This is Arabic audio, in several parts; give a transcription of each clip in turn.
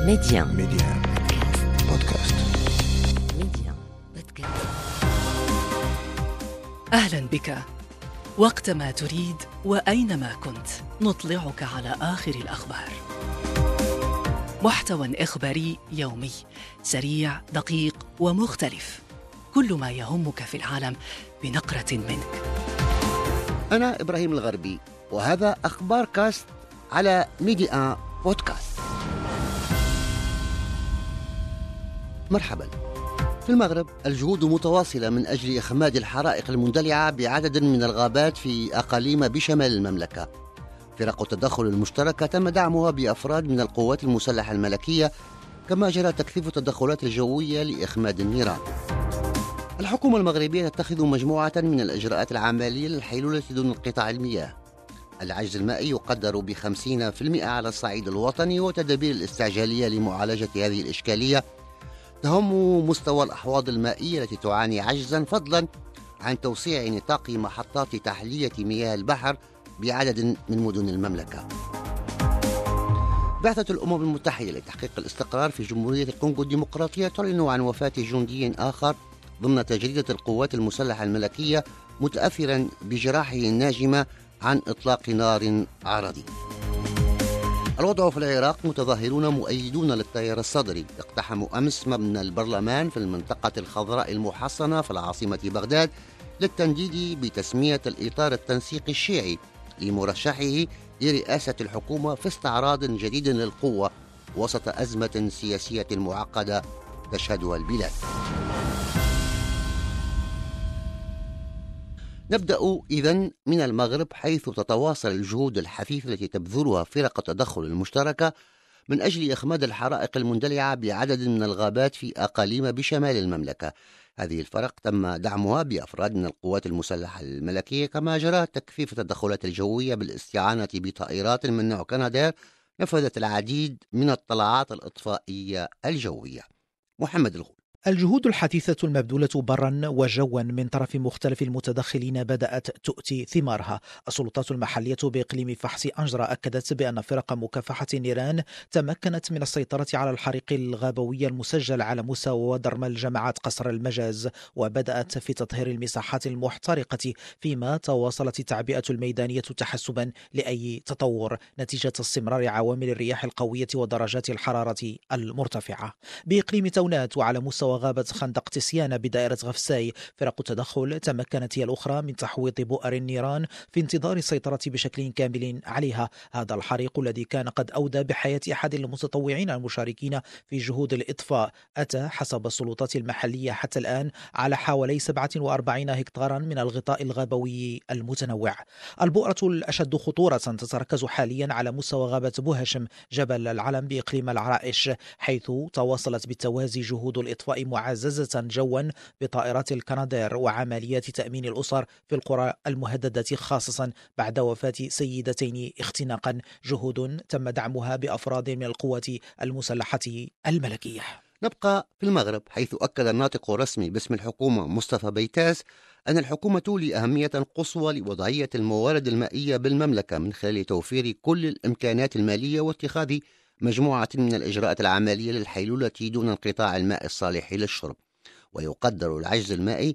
ميديان بودكاست. أهلا بك. وقتما تريد وأينما كنت نطلعك على آخر الأخبار. محتوى إخباري يومي سريع دقيق ومختلف، كل ما يهمك في العالم بنقرة منك. أنا إبراهيم الغربي، وهذا أخبار كاست على ميديان بودكاست. مرحبا. في المغرب الجهود متواصلة من أجل إخماد الحرائق المندلعة بعدد من الغابات في أقاليم بشمال المملكة. فرق التدخل المشتركة تم دعمها بأفراد من القوات المسلحة الملكية، كما جرى تكثيف التدخلات الجوية لإخماد النيران. الحكومة المغربية تتخذ مجموعة من الإجراءات العملية للحيلولة دون انقطاع المياه. العجز المائي يقدر ب50% على الصعيد الوطني، وتدابير الاستعجالية لمعالجة هذه الإشكالية تهم مستوى الأحواض المائية التي تعاني عجزا، فضلا عن توسيع نطاق محطات تحلية مياه البحر بعدد من مدن المملكة. بعثة الأمم المتحدة لتحقيق الاستقرار في جمهورية الكونغو الديمقراطية تعلن عن وفاة جندي آخر ضمن تجريدة القوات المسلحة الملكية، متأثرا بجراحه الناجمة عن إطلاق نار عرضي. الوضع في العراق: متظاهرون مؤيدون للتيار الصدري اقتحموا أمس مبنى البرلمان في المنطقة الخضراء المحصنة في العاصمة بغداد للتنديد بتسمية الإطار التنسيقي الشيعي لمرشحه لرئاسة الحكومة في استعراض جديد للقوة وسط أزمة سياسية معقدة تشهدها البلاد. نبدأ إذن من المغرب، حيث تتواصل الجهود الحثيثة التي تبذلها فرق التدخل المشتركة من أجل إخماد الحرائق المندلعة بعدد من الغابات في أقاليم بشمال المملكة. هذه الفرق تم دعمها بأفراد من القوات المسلحة الملكية، كما جرى تكثيف التدخلات الجوية بالاستعانة بطائرات من نوع كنادير نفذت العديد من الطلعات الإطفائية الجوية. محمد الغول. الجهود الحثيثة المبذولة برا وجوا من طرف مختلف المتدخلين بدأت تؤتي ثمارها. السلطات المحلية بإقليم فحص أنجرة أكدت بأن فرق مكافحة النيران تمكنت من السيطرة على الحريق الغابوي المسجل على مستوى درمل جماعة قصر المجاز، وبدأت في تطهير المساحات المحترقة، فيما تواصلت التعبئة الميدانية تحسبا لأي تطور نتيجة استمرار عوامل الرياح القوية ودرجات الحرارة المرتفعة. بإقليم تونات وعلى مستوى غابة خندق تسيان بدائرة غفساي، فرق التدخل تمكنت هي الأخرى من تحويط بؤر النيران في انتظار السيطرة بشكل كامل عليها. هذا الحريق الذي كان قد أودى بحياة أحد المتطوعين المشاركين في جهود الإطفاء أتى حسب السلطات المحلية حتى الآن على حوالي 47 هكتارا من الغطاء الغابوي المتنوع. البؤرة الأشد خطورة تتركز حاليا على مستوى غابة بوهشم جبل العلم بإقليم العرائش، حيث تواصلت بالتوازي جهود الإطفاء معززة جوا بطائرات الكنادير وعمليات تأمين الأسر في القرى المهددة، خاصة بعد وفاة سيدتين اختناقا، جهود تم دعمها بأفراد من القوات المسلحة الملكية. نبقى في المغرب، حيث أكد الناطق الرسمي باسم الحكومة مصطفى بيتاس أن الحكومة تولي أهمية قصوى لوضعية الموارد المائية بالمملكة من خلال توفير كل الإمكانات المالية واتخاذ مجموعة من الإجراءات العملية للحيلولة دون انقطاع الماء الصالح للشرب، ويقدر العجز المائي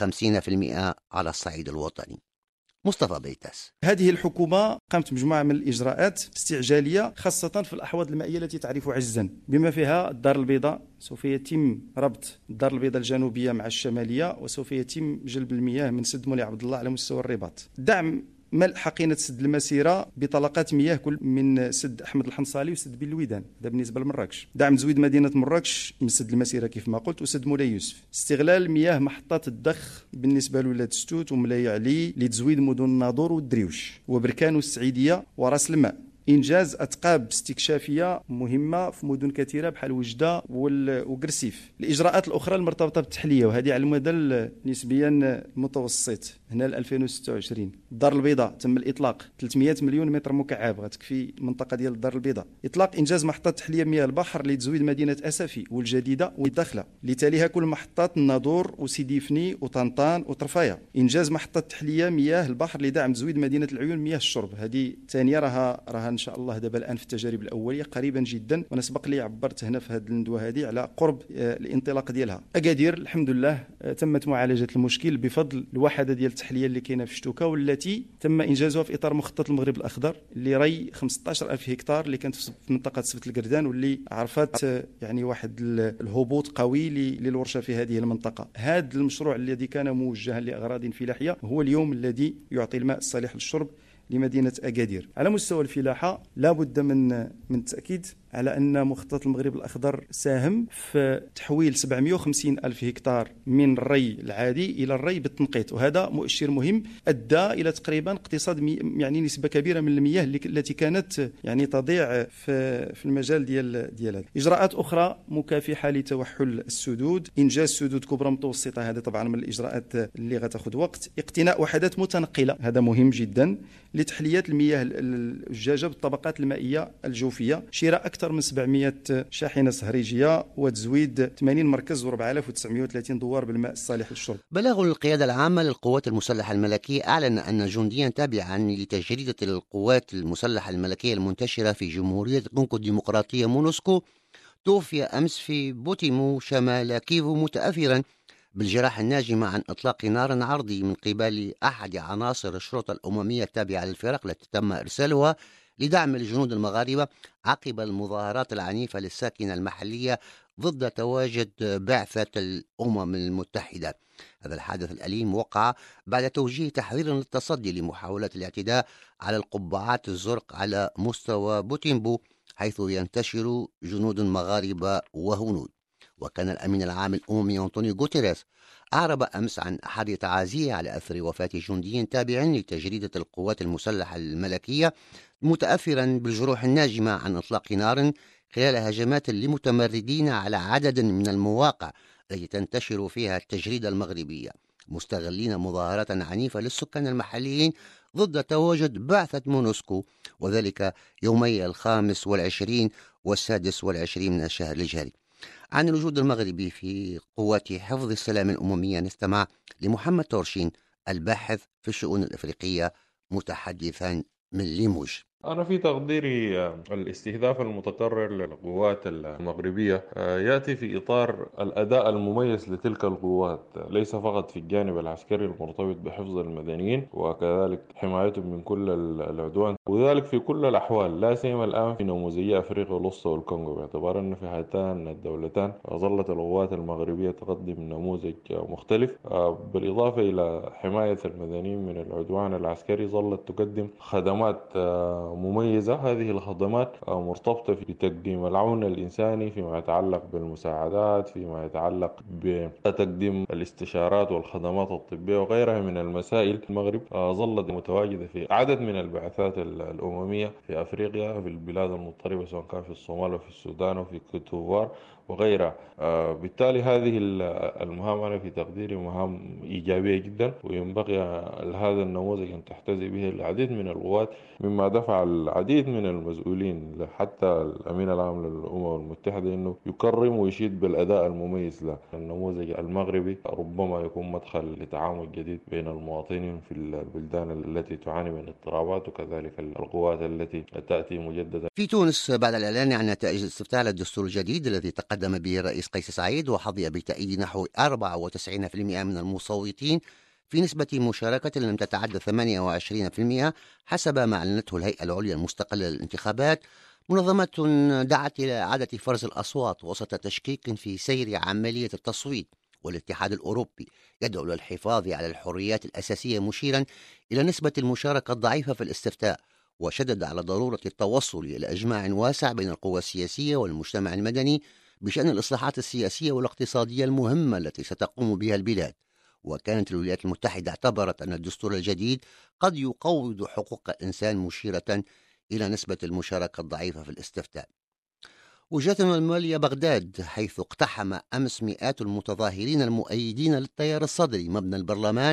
ب50% على الصعيد الوطني. مصطفى بيتاس. هذه الحكومة قامت بمجموعة من الإجراءات استعجالية، خاصة في الأحواض المائية التي تعرف عجزا، بما فيها الدار البيضاء. سوف يتم ربط الدار البيضاء الجنوبية مع الشمالية، وسوف يتم جلب المياه من سد مولاي عبد الله على مستوى الرباط. دعم ملء حقينة سد المسيرة بطلقات مياه كل من سد أحمد الحنصالي وسد بن الويدان، هذا بالنسبة لمراكش. دعم تزويد مدينة مراكش من سد المسيرة كيف ما قلت، وسد مولاي يوسف. استغلال مياه محطات الضخ بالنسبة لولاد ستوت وملاي علي لتزويد مدن الناظور والدريوش وبركان والسعيدية وراس الماء. إنجاز أتقاب استكشافية مهمة في مدن كثيرة بحال وجدة وقرسيف. الإجراءات الأخرى المرتبطة بالتحلية، وهذه على المدى نسبيا متوسط، هنا ل 2026. الدار البيضاء تم الإطلاق 300 مليون متر مكعب غتكفي المنطقة ديال الدار البيضاء. إطلاق إنجاز محطة تحلية مياه البحر لتزويد مدينة أسفي والجديدة والداخلة، لتاليها كل محطات الناظور وسيدي فني وطنطان وطرفايا. إنجاز محطة تحلية مياه البحر لدعم تزويد مدينة العيون مياه الشرب، هذه ثانية راها إن شاء الله دابا الآن في التجارب الأولية قريبا جدا، وأنا سبق لي عبرت هنا في هذه الندوة هذه على قرب الانطلاق ديالها. أكادير الحمد لله تمت معالجة المشكل بفضل الوحدة ديال التحلية اللي كاينة في شتوكا، والتي تم إنجازها في إطار مخطط المغرب الأخضر اللي ري 15,000 هكتار اللي كانت في منطقة سبت القردان، واللي عرفت يعني واحد الهبوط قوي للورشة في هذه المنطقة. هذا المشروع الذي كان موجها لأغراض فلاحية هو اليوم الذي يعطي الماء الصالح للشرب لمدينة أكادير. على مستوى الفلاحة لا بد من التأكيد على أن مخطط المغرب الأخضر ساهم في تحويل 750 ألف هكتار من الري العادي إلى الري بالتنقيط، وهذا مؤشر مهم أدى إلى تقريبا اقتصاد يعني نسبة كبيرة من المياه التي كانت يعني تضيع في المجال ديال هذا. إجراءات أخرى مكافحة لتوحل السدود، إنجاز سدود كبرى متوسطة، هذا طبعا من الإجراءات اللي غتاخذ وقت. اقتناء وحدات متنقلة، هذا مهم جدا لتحلية المياه الجاجة بالطبقات المائية الجوفية. شراء أكثر من 700 شاحنة صهريجية وتزويد 80 مركز و4930 دوار بالماء الصالح للشرب. بلاغ القيادة العامة للقوات المسلحة الملكية أعلن أن جنديا تابعا لتجريدة القوات المسلحة الملكية المنتشرة في جمهورية الكونغو الديمقراطية مونوسكو توفي أمس في بوتيمو شمال كيفو متأثرا بالجراح الناجمة عن إطلاق نار عرضي من قبل أحد عناصر الشرطة الأممية التابعة للفرق التي تم إرسالها لدعم الجنود المغاربة عقب المظاهرات العنيفة للساكنة المحلية ضد تواجد بعثة الأمم المتحدة. هذا الحادث الأليم وقع بعد توجيه تحذير للتصدي لمحاولات الاعتداء على القبعات الزرق على مستوى بوتيمبو حيث ينتشر جنود مغاربة وهنود. وكان الأمين العام الأممي أنطونيو غوتيريس أعرب أمس عن أحد تعازيه على أثر وفاة جندي تابع لتجريدة القوات المسلحة الملكية متأثرا بالجروح الناجمة عن إطلاق نار خلال هجمات لمتمردين على عدد من المواقع التي تنتشر فيها التجريدة المغربية، مستغلين مظاهرات عنيفة للسكان المحليين ضد تواجد بعثة مونوسكو، وذلك يومي 25 و26 من الشهر الجاري. عن الوجود المغربي في قوات حفظ السلام الأممية نستمع لمحمد تورشين الباحث في الشؤون الأفريقية متحدثا من ليموج. أنا في تقديري الاستهداف المتكرر للقوات المغربية يأتي في إطار الأداء المميز لتلك القوات، ليس فقط في الجانب العسكري المرتبط بحفظ المدنيين وكذلك حمايتهم من كل العدوان، وذلك في كل الأحوال، لا سيما الآن في نموذجية أفريقيا الوسطى والكونغو، باعتبار أن في هاتان الدولتان ظلت القوات المغربية تقدم نموذج مختلف، بالإضافة إلى حماية المدنيين من العدوان العسكري ظلت تقدم خدمات مميزة. هذه الخدمات مرتبطة بتقديم العون الإنساني فيما يتعلق بالمساعدات، فيما يتعلق بتقديم الاستشارات والخدمات الطبية وغيرها من المسائل. المغرب ظلت متواجدة في عدد من البعثات الأممية في أفريقيا، في البلاد المضطربة، سواء كان في الصومال وفي السودان وفي كوت ديفوار وغيرها. بالتالي هذه المهام أنا في تقديري مهام إيجابية جدا، وينبغي لهذا النموذج أن تحتذي به العديد من القوات، مما دفع العديد من المسؤولين حتى الأمين العام للأمم المتحدة أنه يكرم ويشيد بالأداء المميز له. النموذج المغربي ربما يكون مدخل لتعامل جديد بين المواطنين في البلدان التي تعاني من اضطرابات، وكذلك القوات التي تأتي مجددا. في تونس بعد الإعلان عن نتائج الاستفتاء على الدستور الجديد الذي تقدم به الرئيس قيس سعيد وحظي بتأييد نحو 94% من المصوتين في نسبة مشاركة لم تتعدى 28% حسب ما أعلنته الهيئة العليا المستقلة للانتخابات، منظمات دعت إلى إعادة فرز الأصوات وسط تشكيك في سير عملية التصويت. والاتحاد الأوروبي يدعو للحفاظ على الحريات الأساسية مشيرا إلى نسبة المشاركة الضعيفة في الاستفتاء، وشدد على ضرورة التوصل إلى إجماع واسع بين القوى السياسية والمجتمع المدني بشأن الإصلاحات السياسية والاقتصادية المهمة التي ستقوم بها البلاد. وكانت الولايات المتحدة اعتبرت أن الدستور الجديد قد يقوض حقوق الإنسان مشيرة إلى نسبة المشاركة الضعيفة في الاستفتاء. وجهتنا المالية بغداد، حيث اقتحم أمس مئات المتظاهرين المؤيدين للتيار الصدري مبنى البرلمان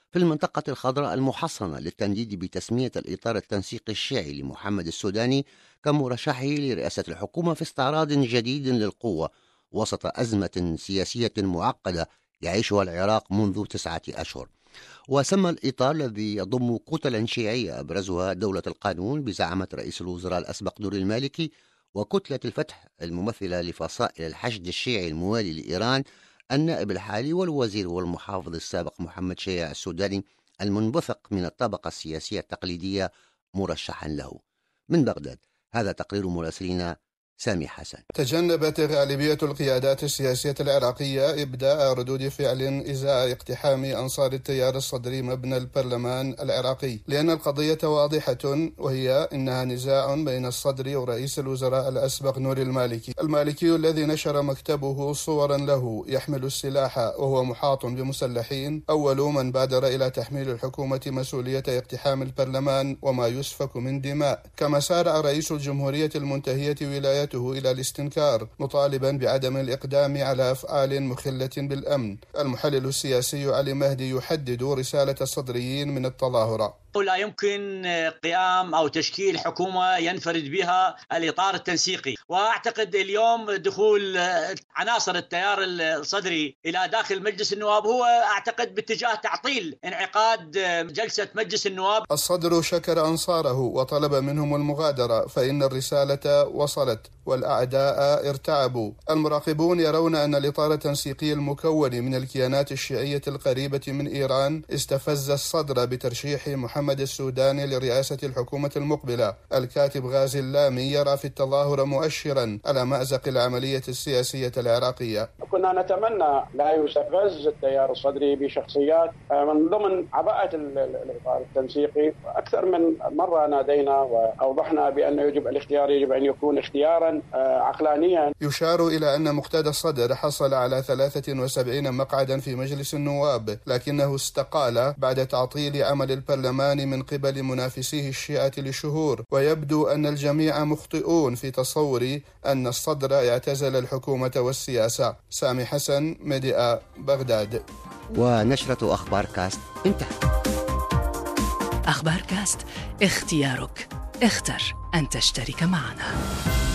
في المنطقة الخضراء المحصنة للتنديد بتسمية الإطار التنسيقي الشيعي لمحمد السوداني كمرشحه لرئاسة الحكومة في استعراض جديد للقوة وسط أزمة سياسية معقدة يعيشها العراق منذ 9 أشهر. وسمى الإطار الذي يضم كتلا شيعية أبرزها دولة القانون بزعامة رئيس الوزراء الأسبق نوري المالكي وكتلة الفتح الممثلة لفصائل الحشد الشيعي الموالي لإيران النائب الحالي والوزير والمحافظ السابق محمد شيع السوداني المنبثق من الطبقة السياسية التقليدية مرشحا له. من بغداد هذا تقرير مراسلنا سامي حسن. تجنبت غالبية القيادات السياسية العراقية إبداء ردود فعل إزاء اقتحام أنصار التيار الصدري مبنى البرلمان العراقي، لأن القضية واضحة، وهي إنها نزاع بين الصدري ورئيس الوزراء الأسبق نوري المالكي الذي نشر مكتبه صورا له يحمل السلاح وهو محاط بمسلحين، أول من بادر إلى تحميل الحكومة مسؤولية اقتحام البرلمان وما يسفك من دماء. كما سارع رئيس الجمهورية المنتهية ولايته إلى الاستنكار مطالبا بعدم الإقدام على أفعال مخلة بالأمن. المحلل السياسي علي مهدي يحدد رسالة الصدريين من التظاهرة. لا يمكن قيام أو تشكيل حكومة ينفرد بها الإطار التنسيقي، وأعتقد اليوم دخول عناصر التيار الصدري إلى داخل مجلس النواب هو أعتقد باتجاه تعطيل انعقاد جلسة مجلس النواب. الصدر شكر أنصاره وطلب منهم المغادرة فإن الرسالة وصلت والأعداء ارتعبوا. المراقبون يرون أن الإطار التنسيقي المكون من الكيانات الشيعية القريبة من إيران استفز الصدر بترشيح محمد السوداني لرئاسة الحكومة المقبلة. الكاتب غازي اللامي يرى في التظاهر مؤشرا على مأزق العملية السياسية العراقية. كنا نتمنى لا يستفز التيار الصدري بشخصيات من ضمن عباءة الإطار التنسيقي. أكثر من مرة نادينا وأوضحنا بأن يجب الاختيار يجب أن يكون اختيارا عقلانيا. يشار إلى أن مقتدى الصدر حصل على 73 مقعدا في مجلس النواب، لكنه استقال بعد تعطيل عمل البرلمان من قبل منافسيه الشيعة لشهور، ويبدو أن الجميع مخطئون في تصور أن الصدر اعتزل الحكومة والسياسة. سامي حسن، ميديا، بغداد. ونشرة أخبار كاست انتهت. أخبار كاست، اختيارك، اختر أن تشترك معنا.